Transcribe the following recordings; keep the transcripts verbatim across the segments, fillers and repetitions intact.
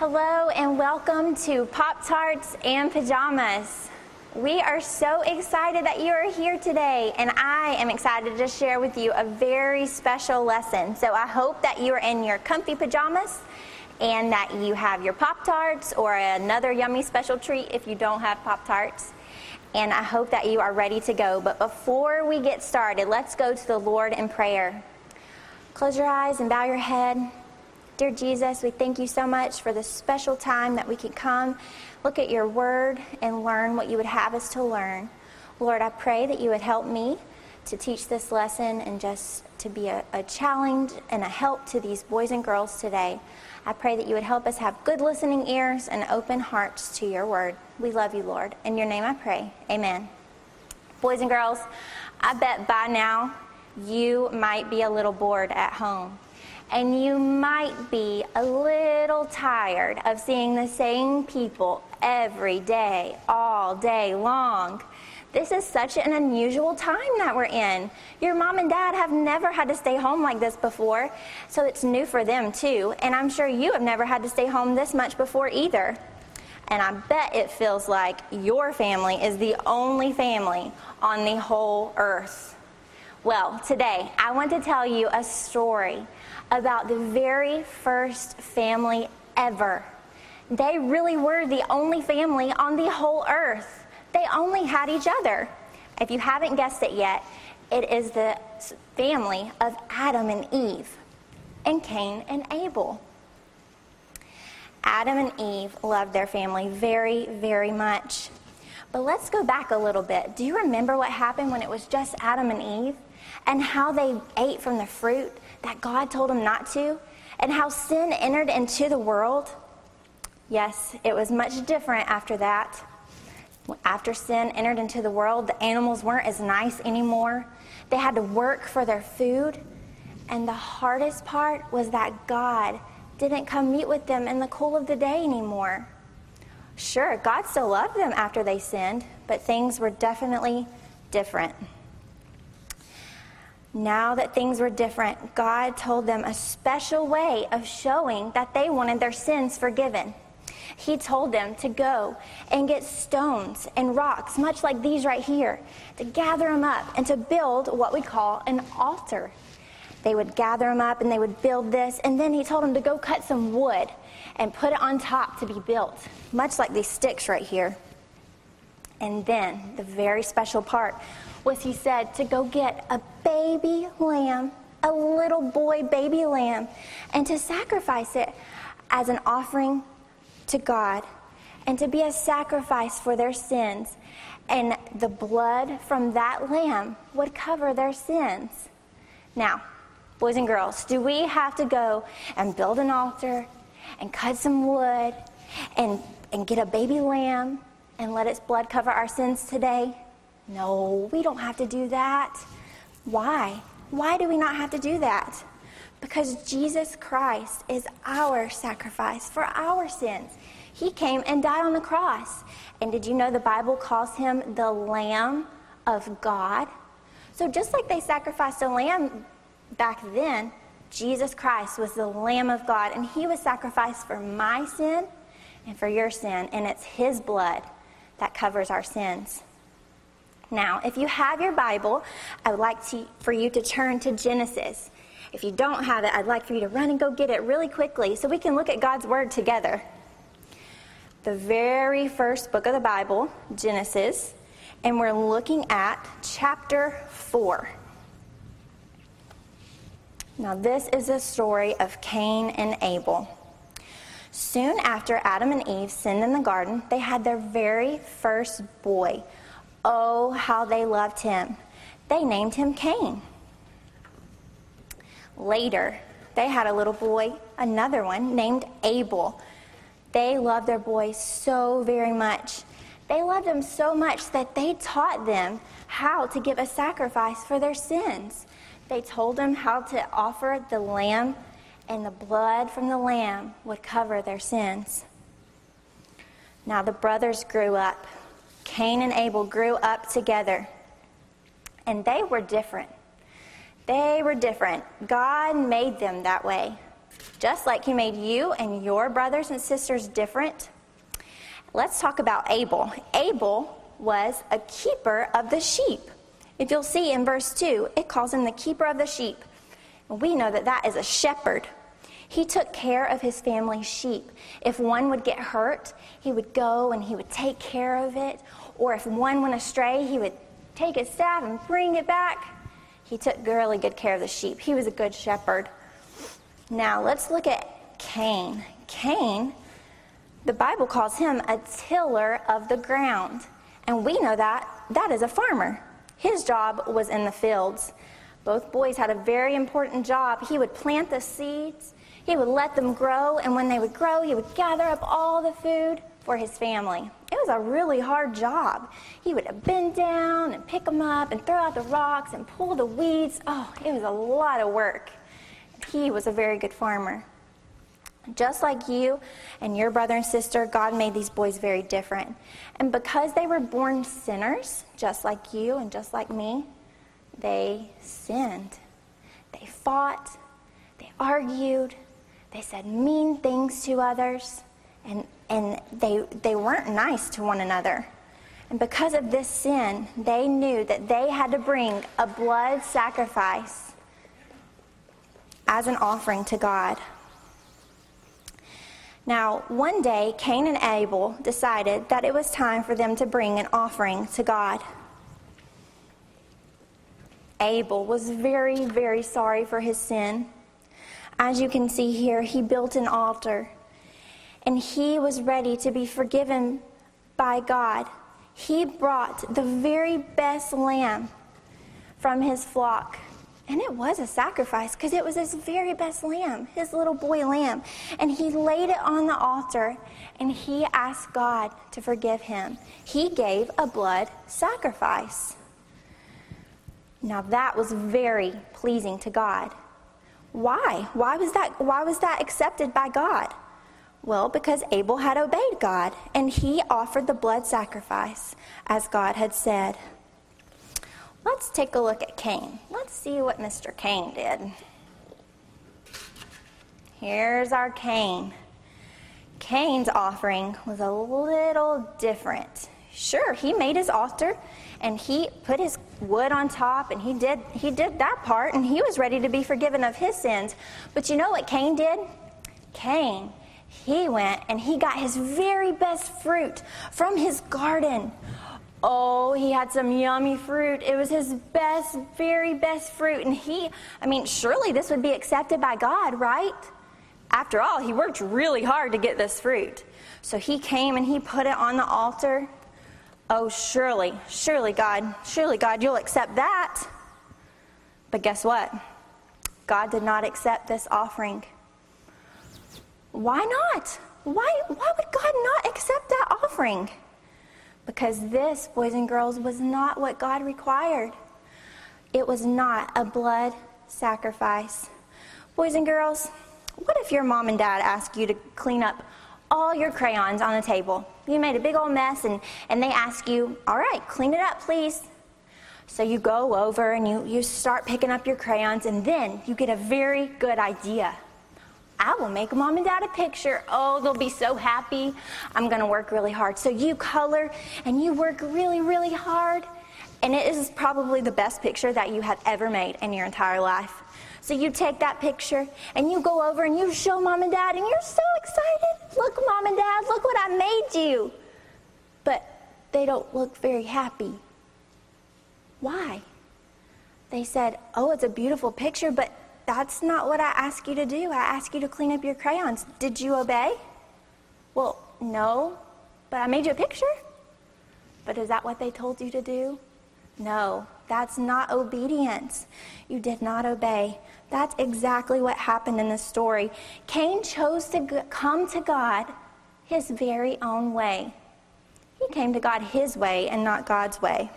Hello and welcome to Pop-Tarts and Pajamas. We are so excited that you are here today, and I am excited to share with you a very special lesson. So I hope that you are in your comfy pajamas and that you have your Pop-Tarts or another yummy special treat if you don't have Pop-Tarts. And I hope that you are ready to go. But before we get started, let's go to the Lord in prayer. Close your eyes and bow your head. Dear Jesus, we thank you so much for this special time that we can come, look at your word, and learn what you would have us to learn. Lord, I pray that you would help me to teach this lesson and just to be a, a challenge and a help to these boys and girls today. I pray that you would help us have good listening ears and open hearts to your word. We love you, Lord. In your name I pray. Amen. Boys and girls, I bet by now you might be a little bored at home. And you might be a little tired of seeing the same people every day, all day long. This is such an unusual time that we're in. Your mom and dad have never had to stay home like this before, so it's new for them too. And I'm sure you have never had to stay home this much before either. And I bet it feels like your family is the only family on the whole earth. Well, today I want to tell you a story about the very first family ever. They really were the only family on the whole earth. They only had each other. If you haven't guessed it yet, it is the family of Adam and Eve and Cain and Abel. Adam and Eve loved their family very, very much. But let's go back a little bit. Do you remember what happened when it was just Adam and Eve? And how they ate from the fruit that God told them not to? And how sin entered into the world? Yes, it was much different after that. After sin entered into the world, the animals weren't as nice anymore. They had to work for their food. And the hardest part was that God didn't come meet with them in the cool of the day anymore. Sure, God still loved them after they sinned, but things were definitely different. Now that things were different, God told them a special way of showing that they wanted their sins forgiven. He told them to go and get stones and rocks, much like these right here, to gather them up and to build what we call an altar. They would gather them up and they would build this, and then he told them to go cut some wood and put it on top to be built, much like these sticks right here. And then the very special part was he said to go get a baby lamb, a little boy baby lamb, and to sacrifice it as an offering to God and to be a sacrifice for their sins. And the blood from that lamb would cover their sins. Now, boys and girls, do we have to go and build an altar and cut some wood and, and get a baby lamb and let its blood cover our sins today? No, we don't have to do that. Why? Why do we not have to do that? Because Jesus Christ is our sacrifice for our sins. He came and died on the cross. And did you know the Bible calls him the Lamb of God? So just like they sacrificed a lamb back then, Jesus Christ was the Lamb of God, and he was sacrificed for my sin and for your sin, and it's his blood that covers our sins. Now, if you have your Bible, I would like to, for you to turn to Genesis. If you don't have it, I'd like for you to run and go get it really quickly so we can look at God's Word together. The very first book of the Bible, Genesis, and we're looking at chapter four. Now, this is the story of Cain and Abel. Soon after Adam and Eve sinned in the garden, they had their very first boy. Oh, how they loved him. They named him Cain. Later, they had a little boy, another one, named Abel. They loved their boy so very much. They loved him so much that they taught them how to give a sacrifice for their sins. They told them how to offer the lamb, and the blood from the lamb would cover their sins. Now the brothers grew up. Cain and Abel grew up together, and they were different. They were different. God made them that way. Just like he made you and your brothers and sisters different, let's talk about Abel. Abel was a keeper of the sheep. If you'll see in verse two, it calls him the keeper of the sheep. And we know that that is a shepherd. He took care of his family's sheep. If one would get hurt, he would go and he would take care of it. Or if one went astray, he would take his staff and bring it back. He took really good care of the sheep. He was a good shepherd. Now, let's look at Cain. Cain, the Bible calls him a tiller of the ground. And we know that that is a farmer. His job was in the fields. Both boys had a very important job. He would plant the seeds. He would let them grow. And when they would grow, he would gather up all the food for his family. It was a really hard job. He would bend down and pick them up and throw out the rocks and pull the weeds. Oh, it was a lot of work. He was a very good farmer. Just like you and your brother and sister, God made these boys very different. And because they were born sinners, just like you and just like me, they sinned. They fought. They argued. They said mean things to others. And, and they, they weren't nice to one another. And because of this sin, they knew that they had to bring a blood sacrifice as an offering to God. Now, one day, Cain and Abel decided that it was time for them to bring an offering to God. Abel was very, very sorry for his sin. As you can see here, he built an altar, and he was ready to be forgiven by God. He brought the very best lamb from his flock. And it was a sacrifice because it was his very best lamb, his little boy lamb. And he laid it on the altar and he asked God to forgive him. He gave a blood sacrifice. Now that was very pleasing to God. Why? Why was that, why was that accepted by God? Well, because Abel had obeyed God and he offered the blood sacrifice as God had said. Let's take a look at Cain. Let's see what Mister Cain did. Here's our Cain. Cain's offering was a little different. Sure, he made his altar and he put his wood on top and he did he did that part and he was ready to be forgiven of his sins. But you know what Cain did? Cain, he went and he got his very best fruit from his garden. Oh, he had some yummy fruit. It was his best, very best fruit. And he, I mean, surely this would be accepted by God, right? After all, he worked really hard to get this fruit. So he came and he put it on the altar. Oh, surely, surely God, surely God, you'll accept that. But guess what? God did not accept this offering. Why not? Why, why would God not accept that offering? Because this, boys and girls, was not what God required. It was not a blood sacrifice. Boys and girls, what if your mom and dad asked you to clean up all your crayons on the table? You made a big old mess, and, and they ask you, all right, clean it up, please. So you go over and you, you start picking up your crayons, and then you get a very good idea. I will make mom and dad a picture. Oh, they'll be so happy. I'm going to work really hard. So you color and you work really, really hard. And it is probably the best picture that you have ever made in your entire life. So you take that picture and you go over and you show mom and dad and you're so excited. Look, mom and dad, look what I made you. But they don't look very happy. Why? They said, oh, it's a beautiful picture, but that's not what I asked you to do. I asked you to clean up your crayons. Did you obey? Well, no, but I made you a picture. But is that what they told you to do? No, that's not obedience. You did not obey. That's exactly what happened in this story. Cain chose to come to God his very own way. He came to God his way and not God's way.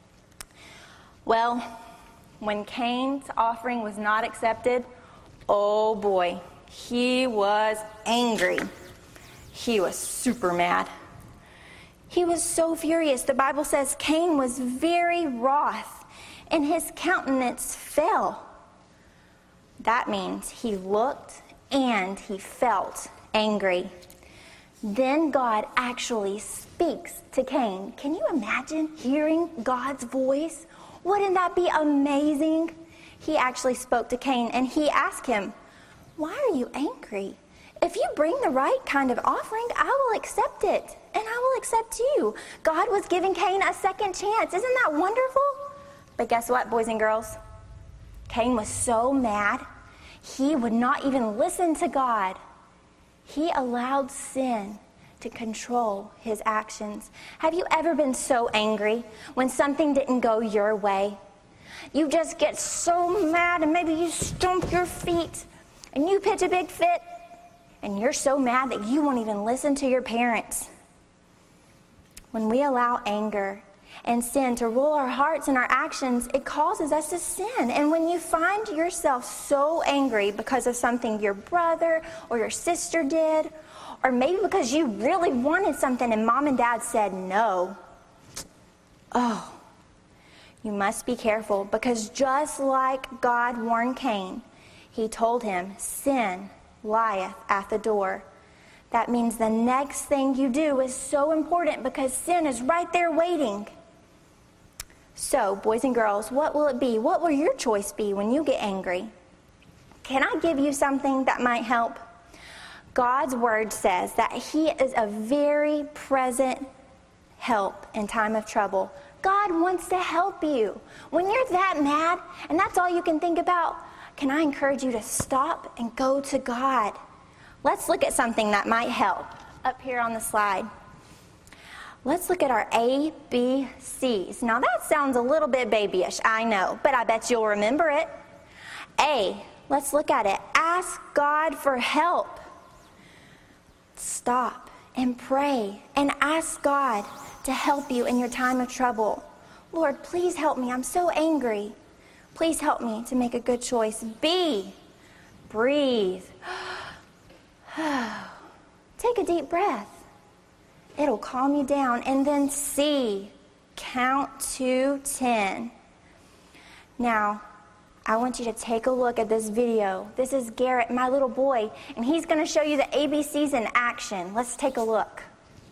Well, when Cain's offering was not accepted, oh boy, he was angry. He was super mad. He was so furious. The Bible says Cain was very wroth, and his countenance fell. That means he looked and he felt angry. Then God actually speaks to Cain. Can you imagine hearing God's voice? Wouldn't that be amazing? He actually spoke to Cain, and he asked him, "Why are you angry? If you bring the right kind of offering, I will accept it, and I will accept you." God was giving Cain a second chance. Isn't that wonderful? But guess what, boys and girls? Cain was so mad, he would not even listen to God. He allowed sin to control his actions. Have you ever been so angry when something didn't go your way? You just get so mad, and maybe you stomp your feet and you pitch a big fit, and you're so mad that you won't even listen to your parents. When we allow anger and sin to rule our hearts and our actions, it causes us to sin. And when you find yourself so angry because of something your brother or your sister did, or maybe because you really wanted something and mom and dad said no, oh, you must be careful, because just like God warned Cain, he told him, "Sin lieth at the door." That means the next thing you do is so important, because sin is right there waiting. So, boys and girls, what will it be? What will your choice be when you get angry? Can I give you something that might help? God's word says that he is a very present help in time of trouble. God wants to help you. When you're that mad and that's all you can think about, can I encourage you to stop and go to God? Let's look at something that might help up here on the slide. Let's look at our A B Cs. Now that sounds a little bit babyish, I know, but I bet you'll remember it. A, let's look at it. Ask God for help. Stop and pray and ask God to help you in your time of trouble. Lord, please help me. I'm so angry. Please help me to make a good choice. B, breathe. Take a deep breath. It'll calm you down. And then C, count to ten. Now, I want you to take a look at this video. This is Garrett, my little boy, and he's going to show you the A B Cs in action. Let's take a look.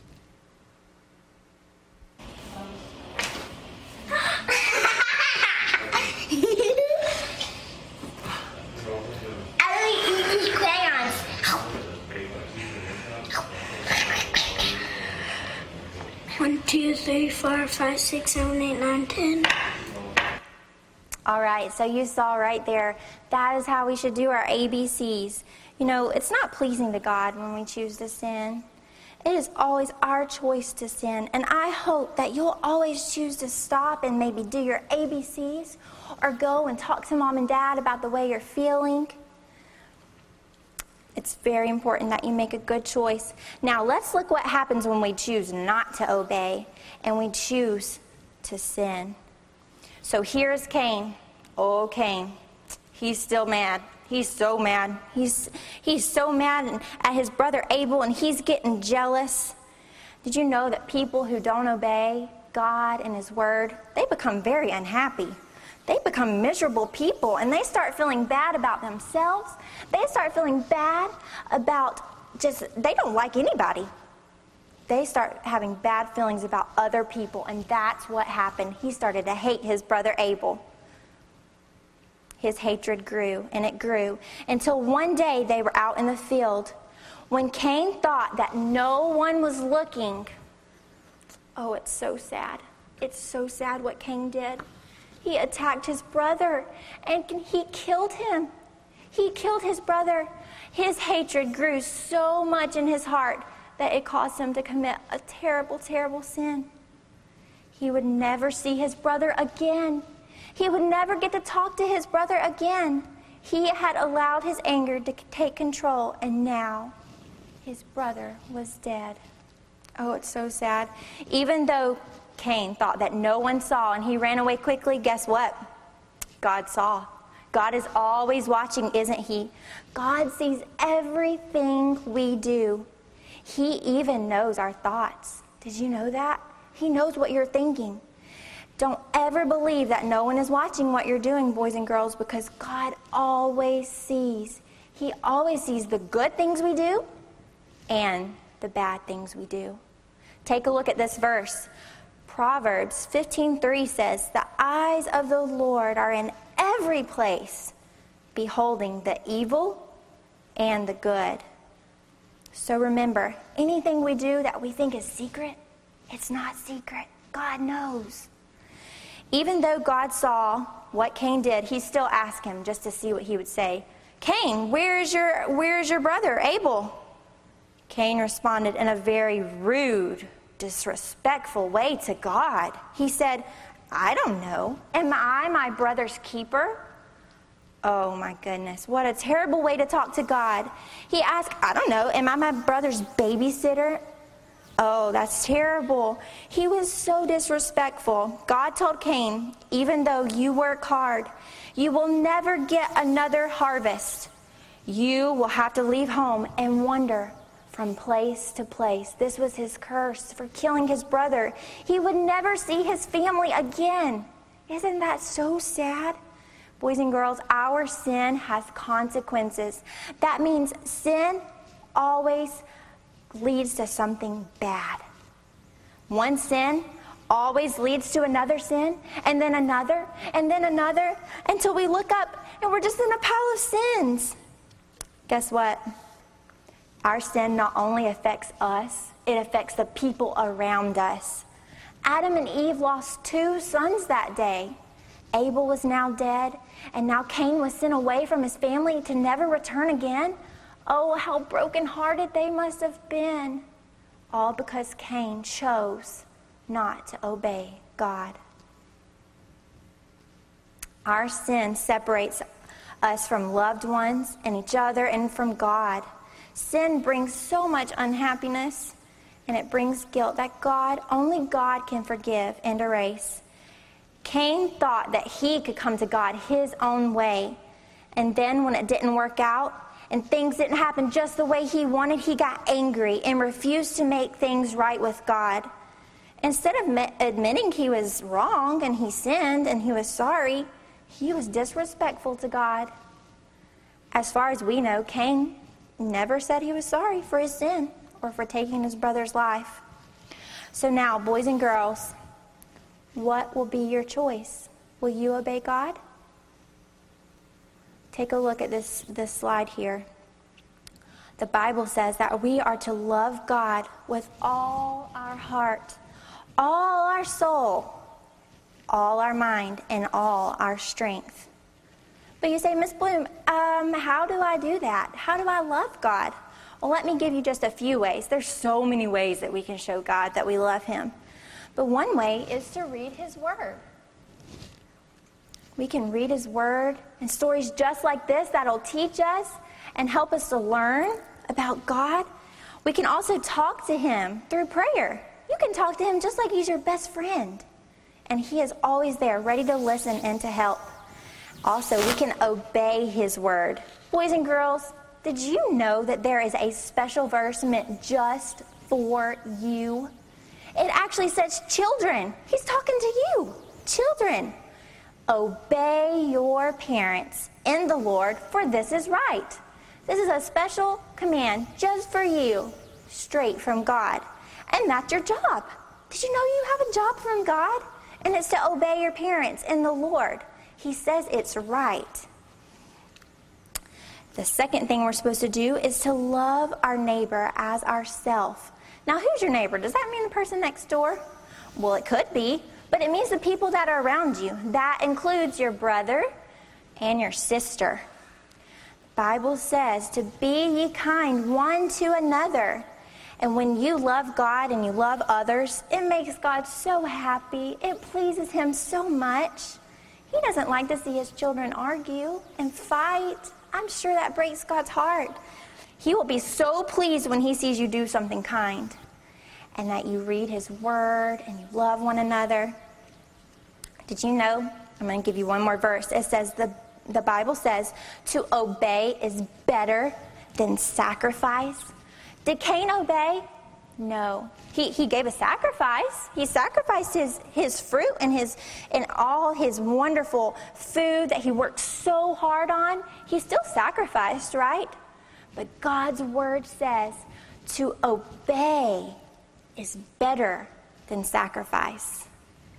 One, two, three, four, five, six, seven, eight, nine, ten. All right, so you saw right there, that is how we should do our A B Cs. You know, it's not pleasing to God when we choose to sin. It is always our choice to sin, and I hope that you'll always choose to stop and maybe do your A B Cs, or go and talk to mom and dad about the way you're feeling. It's very important that you make a good choice. Now, let's look what happens when we choose not to obey and we choose to sin. So here's Cain. Oh, Cain. He's still mad. He's so mad. He's, he's so mad at his brother Abel, and he's getting jealous. Did you know that people who don't obey God and his word, they become very unhappy? They become miserable people, and they start feeling bad about themselves. They start feeling bad about just, they don't like anybody. They start having bad feelings about other people, and that's what happened. He started to hate his brother Abel. His hatred grew, and it grew, until one day they were out in the field. When Cain thought that no one was looking, oh, it's so sad. It's so sad what Cain did. He attacked his brother, and he killed him. He killed his brother. His hatred grew so much in his heart that it caused him to commit a terrible, terrible sin. He would never see his brother again. He would never get to talk to his brother again. He had allowed his anger to take control, and now his brother was dead. Oh, it's so sad. Even though Cain thought that no one saw and he ran away quickly, guess what? God saw. God is always watching, isn't he? God sees everything we do. He even knows our thoughts. Did you know that? He knows what you're thinking. Don't ever believe that no one is watching what you're doing, boys and girls, because God always sees. He always sees the good things we do and the bad things we do. Take a look at this verse. Proverbs fifteen three says, "The eyes of the Lord are in every place, beholding the evil and the good." So remember, anything we do that we think is secret, it's not secret. God knows. Even though God saw what Cain did, he still asked him just to see what he would say. "Cain, where is your, where is your brother, Abel?" Cain responded in a very rude, disrespectful way to God. He said, "I don't know. Am I my brother's keeper?" Oh my goodness, what a terrible way to talk to God. He asked, "I don't know. Am I my brother's babysitter?" Oh, that's terrible. He was so disrespectful. God told Cain, "Even though you work hard, you will never get another harvest. You will have to leave home and wander from place to place." This was his curse for killing his brother. He would never see his family again. Isn't that so sad? Boys and girls, our sin has consequences. That means sin always leads to something bad. One sin always leads to another sin, and then another, and then another, until we look up and we're just in a pile of sins. Guess what? Our sin not only affects us, it affects the people around us. Adam and Eve lost two sons that day. Abel was now dead, and now Cain was sent away from his family to never return again. Oh, how brokenhearted they must have been. All because Cain chose not to obey God. Our sin separates us from loved ones and each other and from God. Sin brings so much unhappiness, and it brings guilt that God, only God can forgive and erase. Cain thought that he could come to God his own way, and then when it didn't work out and things didn't happen just the way he wanted, he got angry and refused to make things right with God. Instead of admitting he was wrong and he sinned and he was sorry, he was disrespectful to God. As far as we know, Cain never said he was sorry for his sin or for taking his brother's life. So now, boys and girls, what will be your choice? Will you obey God? Take a look at this, this slide here. The Bible says that we are to love God with all our heart, all our soul, all our mind, and all our strength. But you say, Miss Bloom, um, how do I do that? How do I love God? Well, let me give you just a few ways. There's so many ways that we can show God that we love Him. But one way is to read His Word. We can read His Word and stories just like this that'll teach us and help us to learn about God. We can also talk to Him through prayer. You can talk to Him just like He's your best friend. And He is always there, ready to listen and to help. Also, we can obey His Word. Boys and girls, did you know that there is a special verse meant just for you? It actually says children. He's talking to you. Children, obey your parents in the Lord, for this is right. This is a special command just for you, straight from God. And that's your job. Did you know you have a job from God? And it's to obey your parents in the Lord. He says it's right. The second thing we're supposed to do is to love our neighbor as ourself. Now, who's your neighbor? Does that mean the person next door? Well, it could be, but it means the people that are around you. That includes your brother and your sister. The Bible says to be ye kind one to another. And when you love God and you love others, it makes God so happy. It pleases Him so much. He doesn't like to see His children argue and fight. I'm sure that breaks God's heart. He will be so pleased when He sees you do something kind and that you read His Word and you love one another. Did you know? I'm going to give you one more verse. It says, the, the Bible says, to obey is better than sacrifice. Did Cain obey? No. He, he gave a sacrifice. He sacrificed his, his fruit and, his, and all his wonderful food that he worked so hard on. He still sacrificed, right? But God's word says to obey is better than sacrifice.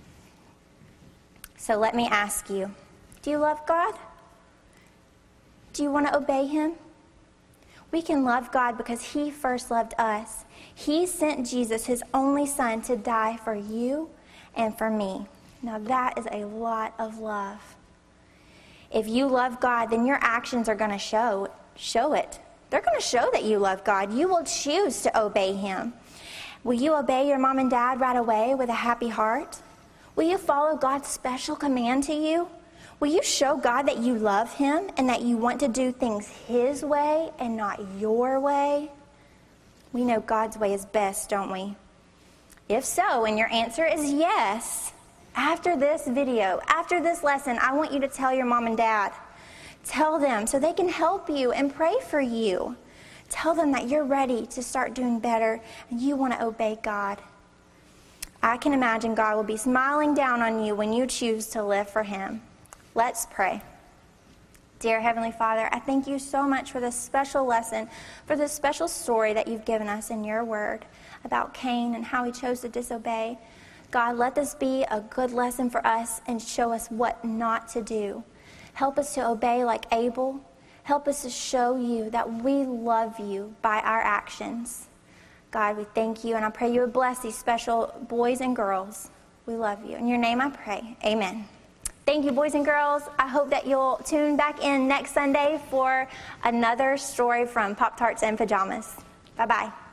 So let me ask you, do you love God? Do you want to obey him? We can love God because he first loved us. He sent Jesus, his only son, to die for you and for me. Now that is a lot of love. If you love God, then your actions are going to show, show it. They're going to show that you love God. You will choose to obey him. Will you obey your mom and dad right away with a happy heart? Will you follow God's special command to you? Will you show God that you love him and that you want to do things his way and not your way? We know God's way is best, don't we? If so, and your answer is yes, after this video, after this lesson, I want you to tell your mom and dad. Tell them so they can help you and pray for you. Tell them that you're ready to start doing better and you want to obey God. I can imagine God will be smiling down on you when you choose to live for him. Let's pray. Dear Heavenly Father, I thank you so much for this special lesson, for this special story that you've given us in your word about Cain and how he chose to disobey. God, let this be a good lesson for us and show us what not to do. Help us to obey like Abel. Help us to show you that we love you by our actions. God, we thank you, and I pray you would bless these special boys and girls. We love you. In your name I pray. Amen. Thank you, boys and girls. I hope that you'll tune back in next Sunday for another story from Pop-Tarts and Pajamas. Bye-bye.